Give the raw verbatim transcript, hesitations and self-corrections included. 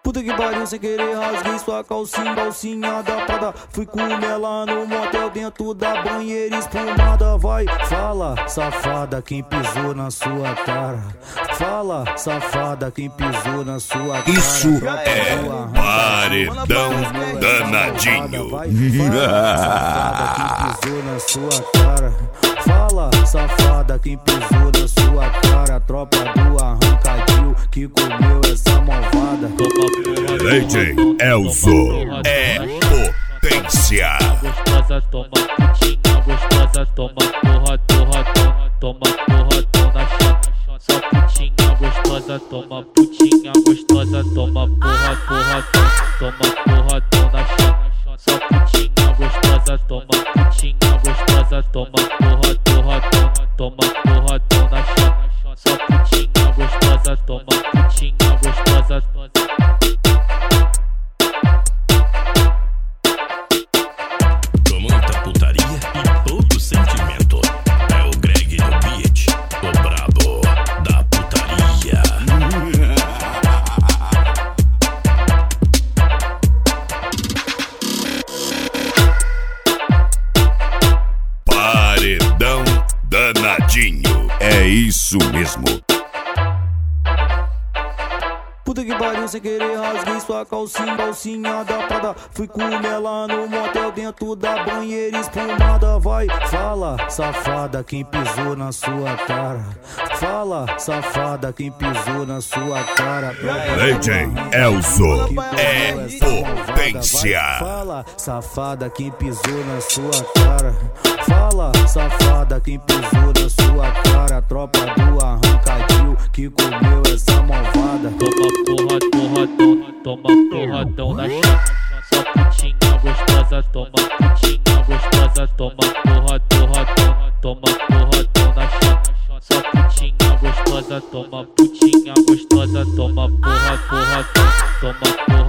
Puta que pariu, sem querer rasguei sua calcinha, calcinha da Prada. Fui comer lá no motel dentro da banheira espumada. Vai, fala, safada, quem pisou na sua cara. Fala, safada, quem pisou na sua cara. Isso é paredão danadinho. Fala, safada, quem pisou na sua cara. Fala, safada, quem pisou na sua cara. Tropa do arrancadinho que comeu essa malvada. D J Elzo é potência. Gostosa, toma putinha, gostosa, toma porra, porra, toma, toma porra, toma na chata. Só putinha gostosa, toma putinha gostosa, toma porra, porra, toma, toma porra, toma na chata. Só putinha gostosa, toma putinha gostosa, toma porra, porra, toma, toma porra, toma na chata. Só putinha gostosa, toma putinha gostosa. Muita putaria e todo sentimento. É o Greg do beat, o brabo da putaria. Paredão danadinho. É isso mesmo. Puta que pariu, sem querer rasguei sua calcinha, calcinha da Prada. Fui comer lá no motel dentro da banheira espumada. Vai, fala, safada, quem pisou na sua cara. Fala, safada, quem pisou na sua cara. D J Elzo é potência. Fala, safada, quem pisou na sua cara. Fala, safada, quem pisou na sua cara. Tropa do arrancadinho que comeu essa malvada. Toma porra, porra, toma, toma porradão na chata. Só putinha gostosa, toma putinha gostosa, toma porra, porra, toma, toma porradão na chata. Só putinha gostosa, toma putinha gostosa, toma porra, porra, toma, toma porra.